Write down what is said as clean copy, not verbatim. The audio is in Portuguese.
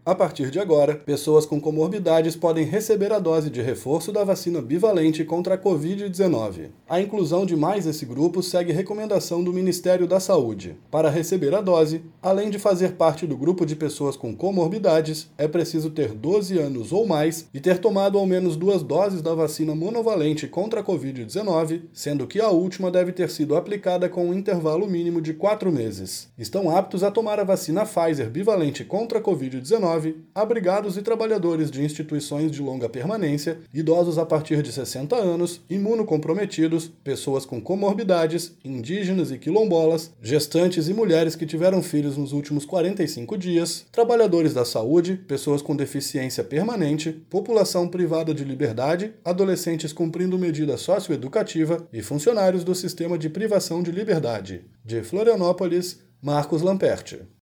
A partir de agora, pessoas com comorbidades podem receber a dose de reforço da vacina bivalente contra a Covid-19. A inclusão de mais esse grupo segue recomendação do Ministério da Saúde. Para receber a dose, além de fazer parte do grupo de pessoas com comorbidades, é preciso ter 12 anos ou mais e ter tomado ao menos 2 doses da vacina monovalente contra a Covid-19, sendo que a última deve ter sido aplicada com um intervalo mínimo de 4 meses. Estão aptos a tomar a vacina Pfizer bivalente contra a Covid-19 abrigados e trabalhadores de instituições de longa permanência, idosos a partir de 60 anos, imunocomprometidos, pessoas com comorbidades, indígenas e quilombolas, gestantes e mulheres que tiveram filhos nos últimos 45 dias, trabalhadores da saúde, pessoas com deficiência permanente, população privada de liberdade, adolescentes cumprindo medida socioeducativa e funcionários do sistema de privação de liberdade. De Florianópolis, Marcos Lamperti.